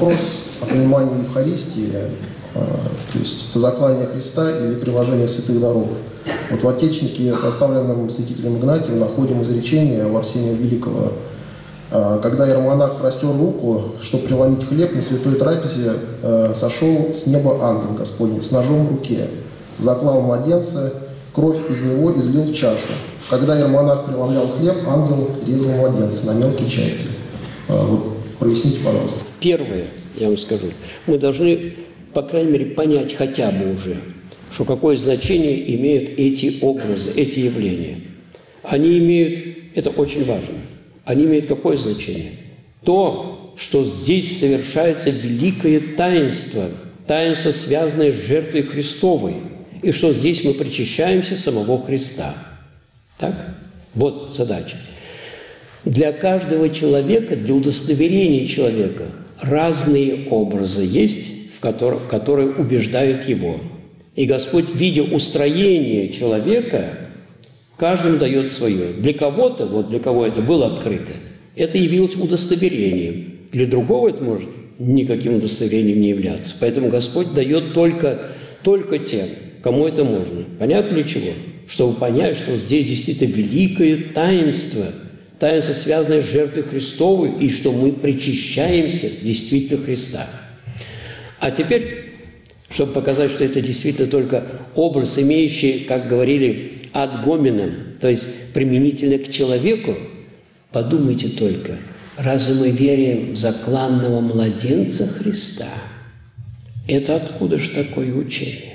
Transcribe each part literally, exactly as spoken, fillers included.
вопрос о понимании Евхаристии, то есть это заклание Христа или приложение святых даров. Вот в Отечнике, составленном святителем Игнатием, находим изречение у Арсения Великого. Когда иеромонах простер руку, чтобы преломить хлеб, на святой трапезе сошел с неба ангел Господень с ножом в руке, заклал младенца, кровь из него излил в чашу. Когда иеромонах преломлял хлеб, ангел резал младенца на мелкие части. Вот, проясните, пожалуйста. Первое, я вам скажу, мы должны, по крайней мере, понять хотя бы уже, что какое значение имеют эти образы, эти явления. Они имеют, это очень важно, они имеют какое значение? То, что здесь совершается великое таинство, таинство, связанное с жертвой Христовой, и что здесь мы причащаемся самого Христа. Так? Вот задача. Для каждого человека, для удостоверения человека разные образы есть, в которых, которые убеждают его. И Господь, видя устроение человека, каждому дает свое. Для кого-то, вот для кого это было открыто, это явилось удостоверением. Для другого это может никаким удостоверением не являться. Поэтому Господь дает только, только тем, кому это можно. Понятно для чего? Чтобы понять, что здесь действительно великое таинство, таинство, связанное с жертвой Христовой, и что мы причащаемся действительно Христа. А теперь, чтобы показать, что это действительно только образ, имеющий, как говорили, ad hominem, то есть применительно к человеку, подумайте только, разве мы верим в закланного младенца Христа? Это откуда же такое учение?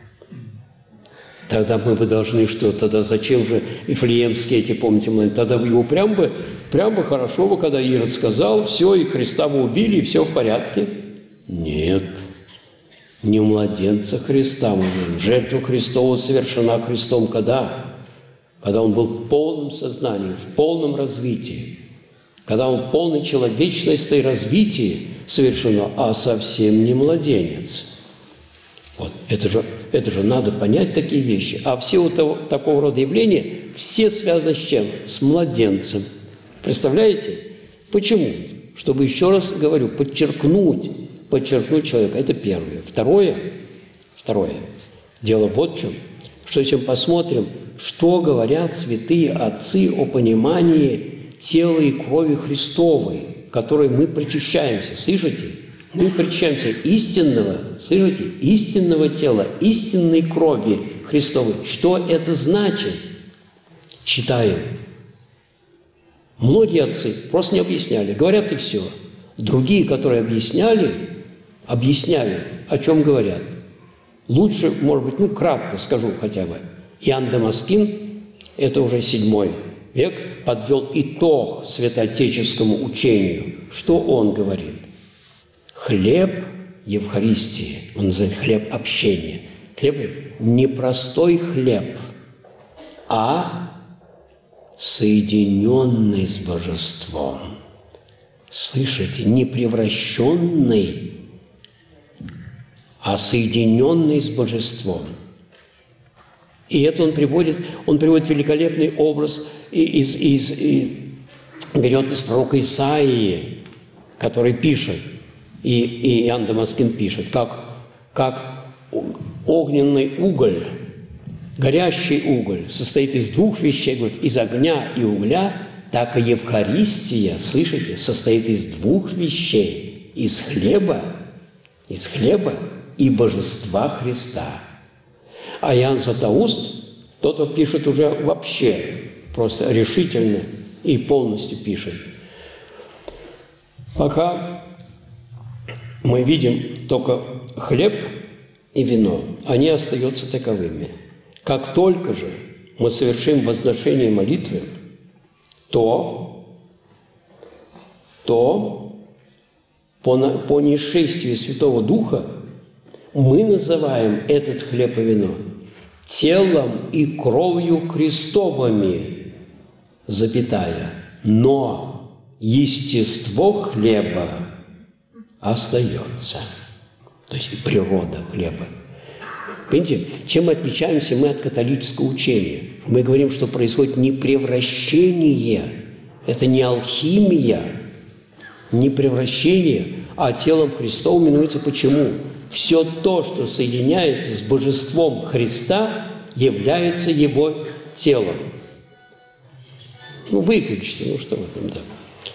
Тогда мы бы должны что? Тогда зачем же вифлеемские эти, помните, младенцы? Тогда бы его прям бы, прям бы хорошо бы, когда Ирод сказал, все, и Христа бы убили, и все в порядке. Нет. Не у младенца Христа мы верим. Жертва Христова совершена Христом когда? Когда Он был в полном сознании, в полном развитии. Когда Он в полной человечности и развитии совершено, а совсем не младенец. Вот. Это же, это же надо понять такие вещи. А все вот того, такого рода явления, все связаны с чем? С младенцем. Представляете? Почему? Чтобы, еще раз говорю, подчеркнуть, подчеркнуть человека. Это первое. Второе, второе. Дело вот в чем, что если мы посмотрим, что говорят святые отцы о понимании тела и крови Христовой, которой мы причащаемся. Слышите? Мы причащаемся истинного, слышите, истинного тела, истинной крови Христовой. Что это значит? Читаем. Многие отцы просто не объясняли, говорят и все. Другие, которые объясняли, объясняют, о чем говорят. Лучше, может быть, ну, кратко скажу хотя бы. Иоанн Дамаскин, это уже седьмой век, подвел итог святоотеческому учению. Что он говорит? Хлеб Евхаристии, он называет хлеб общения. Хлеб не простой хлеб, а соединенный с божеством. Слышите, не превращенный, а соединенный с божеством. И это он приводит, он приводит великолепный образ из, из, из, берет из пророка Исаии, который пишет, и, и Иоанн Дамаскин пишет, как, как огненный уголь, горящий уголь состоит из двух вещей, говорит, из огня и угля, так и Евхаристия, слышите, состоит из двух вещей, из хлеба, из хлеба и божества Христа. А Иоанн Златоуст, тот, кто пишет уже вообще, просто решительно и полностью пишет. Пока мы видим только хлеб и вино, они остаются таковыми. Как только же мы совершим возношение молитвы, то, то по, по несшествию Святого Духа мы называем этот хлеб и вино телом и кровью Христовыми, запятая, но естество хлеба остается, то есть природа хлеба. Понимаете, чем мы отличаемся мы от католического учения? Мы говорим, что происходит не превращение, это не алхимия, не превращение, а телом Христовым именуется почему? Все то, что соединяется с божеством Христа, является Его телом. Ну, выключите, ну что в этом, да.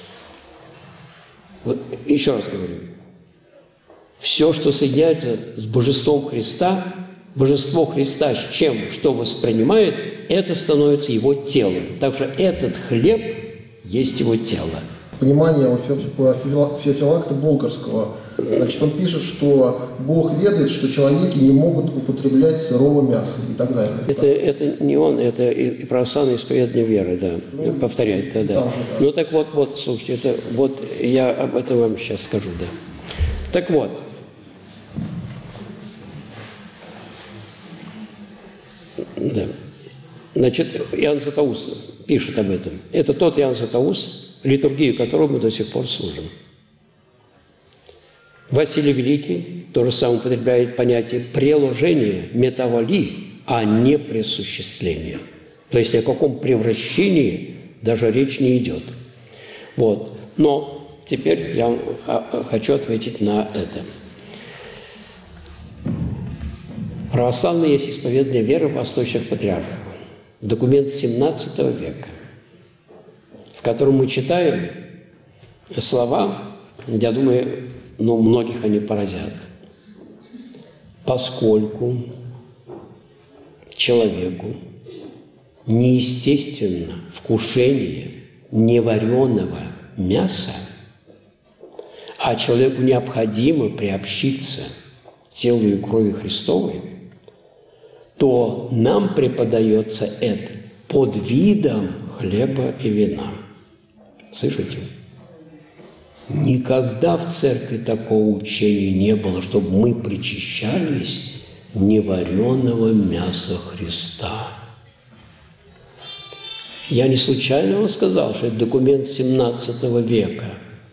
Вот, еще раз говорю. Все, что соединяется с божеством Христа, божество Христа с чем, что воспринимает, это становится Его телом. Так что этот хлеб есть Его тело. Понимание у Феофилакта Болгарского. Значит, он пишет, что Бог ведает, что человеки не могут употреблять сырого мяса и так далее. Это, это не он, это и православное исповедание веры, да, ну, повторяет, да, да. Же, да. Ну так вот, вот, слушайте, это вот я об этом вам сейчас скажу, да. Так вот. Да. Значит, Иоанн Златоуст пишет об этом. Это тот Иоанн Златоуст, литургию которого мы до сих пор служим. Василий Великий то же самое употребляет понятие преложения, метавали, а не присуществления. То есть ни о каком превращении даже речь не идет. Вот. Но теперь я хочу ответить на это. Православное есть исповедание веры восточных патриархов. Документ семнадцатого века, в котором мы читаем слова, я думаю, ну, многих они поразят. Поскольку человеку неестественно вкушение невареного мяса, а человеку необходимо приобщиться к телу и крови Христовой, то нам преподается это под видом хлеба и вина. Слышите? Никогда в церкви такого учения не было, чтобы мы причащались невареного мяса Христа. Я не случайно вам сказал, что это документ семнадцатого века.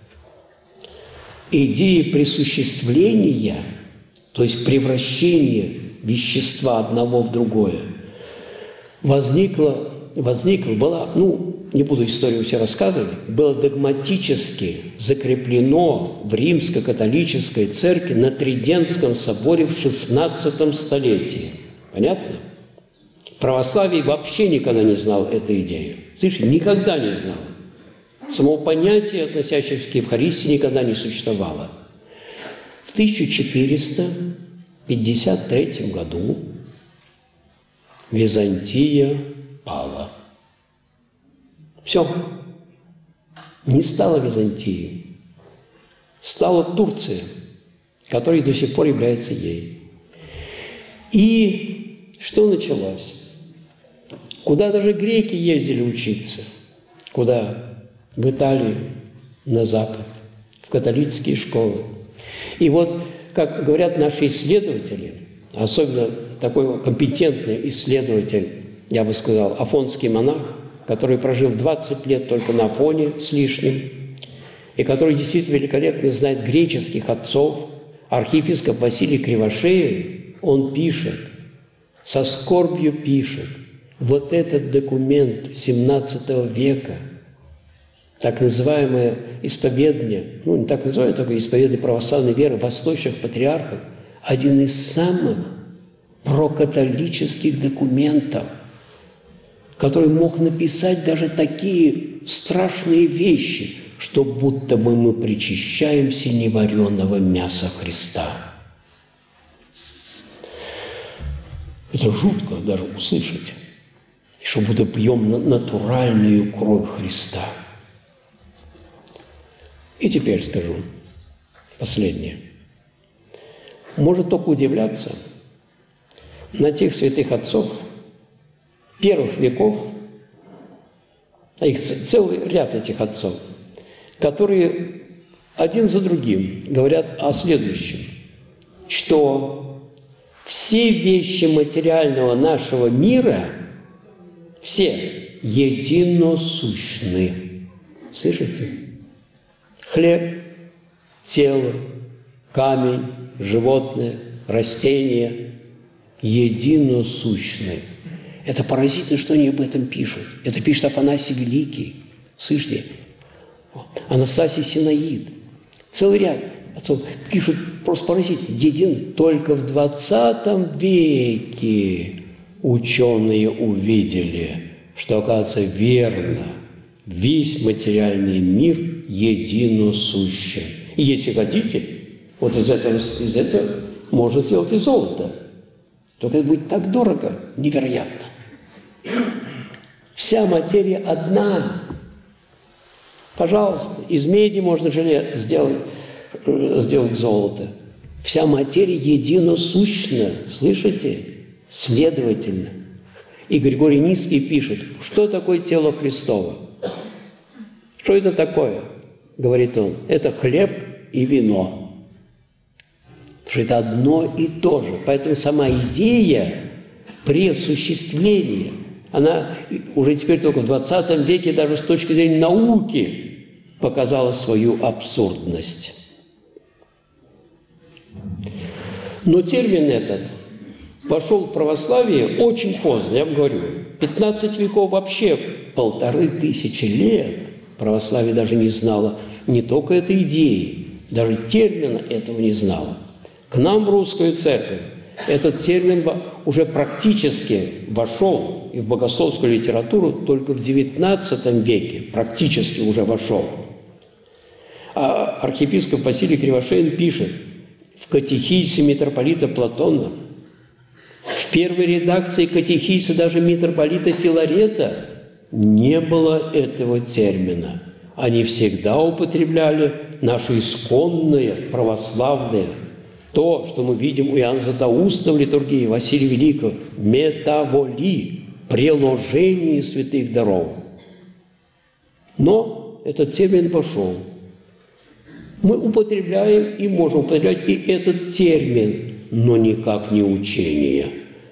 Идея присуществления, то есть превращения вещества одного в другое, возникла, возникла была, ну, не буду историю все рассказывать, было догматически закреплено в римско-католической церкви на Тридентском соборе в шестнадцатом столетии. Понятно? Православие вообще никогда не знал этой идеи. Слышите, никогда не знал. Самого понятия, относящегося к Евхаристии, никогда не существовало. В тысяча четыреста пятьдесят третьем году Византия пала. Все. Не стала Византии. Стала Турция, которая до сих пор является ей. И что началось? Куда даже греки ездили учиться? Куда? В Италию, на Запад, в католические школы. И вот, как говорят наши исследователи, особенно такой компетентный исследователь, я бы сказал, афонский монах, который прожил двадцать лет только на Афоне с лишним, и который действительно великолепно знает греческих отцов, архиепископ Василий Кривошеев, он пишет, со скорбью пишет, вот этот документ семнадцатого века, так называемое исповедание, ну не так называемое, только исповедание православной веры восточных патриархов, один из самых прокатолических документов, который мог написать даже такие страшные вещи, что будто бы мы причащаемся невареного мяса Христа. Это жутко даже услышать, что будто пьем натуральную кровь Христа. И теперь скажу последнее. Может только удивляться на тех святых отцов первых веков, а их целый ряд этих отцов, которые один за другим говорят о следующем, что все вещи материального нашего мира, все единосущны. Слышите? Хлеб, тело, камень, животное, растение единосущны. Это поразительно, что они об этом пишут. Это пишет Афанасий Великий. Слышите? Анастасий Синаид. Целый ряд. отцов пишут просто поразительно. Един только в двадцатом веке ученые увидели, что, оказывается, верно, весь материальный мир единосущен. И если хотите, вот из этого, из этого можно сделать и золото. Только это будет так дорого, невероятно. Вся материя одна. Пожалуйста, из меди можно желе сделать, сделать золото. Вся материя единосущна, слышите? Следовательно. И Григорий Низкий пишет, что такое тело Христово? Что это такое? Говорит он, это хлеб и вино. Потому что это одно и то же. Поэтому сама идея преосуществления, она уже теперь только в двадцатом веке даже с точки зрения науки показала свою абсурдность. Но термин этот вошел в православие очень поздно, я вам говорю. пятнадцать веков вообще, полторы тысячи лет православие даже не знало не только этой идеи, даже термина этого не знало. К нам в русскую церковь этот термин уже практически вошел и в богословскую литературу только в девятнадцатом веке, практически уже вошел. А архиепископ Василий Кривошеин пишет в катехизе митрополита Платона, в первой редакции катехиза даже митрополита Филарета не было этого термина. Они всегда употребляли наше исконное, православное, то, что мы видим у Иоанна Златоуста в литургии Василия Великого, метаволи, приложение святых даров. Но этот термин вошел. Мы употребляем и можем употреблять и этот термин, но никак не учение.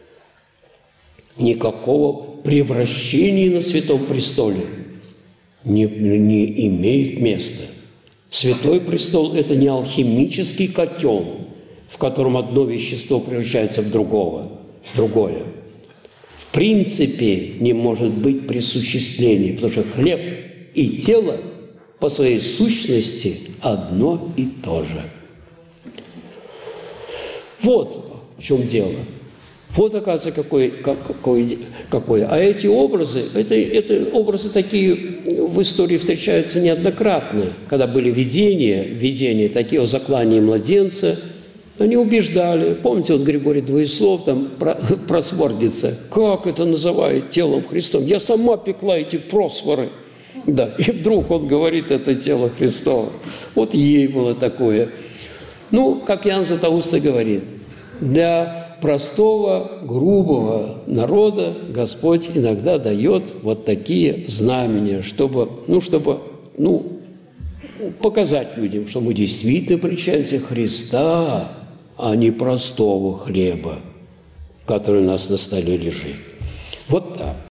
Никакого превращения на Святом Престоле не, не имеет места. Святой Престол – это не алхимический котел, в котором одно вещество превращается в другого, другое. В принципе не может быть присуществления, потому что хлеб и тело по своей сущности одно и то же. Вот в чем дело. Вот, оказывается, какое, какое, какое. А эти образы, это, это образы такие в истории встречаются неоднократно, когда были видения, видения такие о заклании младенца. Они убеждали. Помните, вот Григорий Двоеслов там просвордится. Как это называют телом Христом? Я сама пекла эти просворы. Да, и вдруг он говорит, это тело Христово. Вот ей было такое. Ну, как Иоанн Златоуст говорит, для простого, грубого народа Господь иногда дает вот такие знамения, чтобы, ну, чтобы, ну, показать людям, что мы действительно причащаемся Христа, а не простого хлеба, который у нас на столе лежит. Вот так.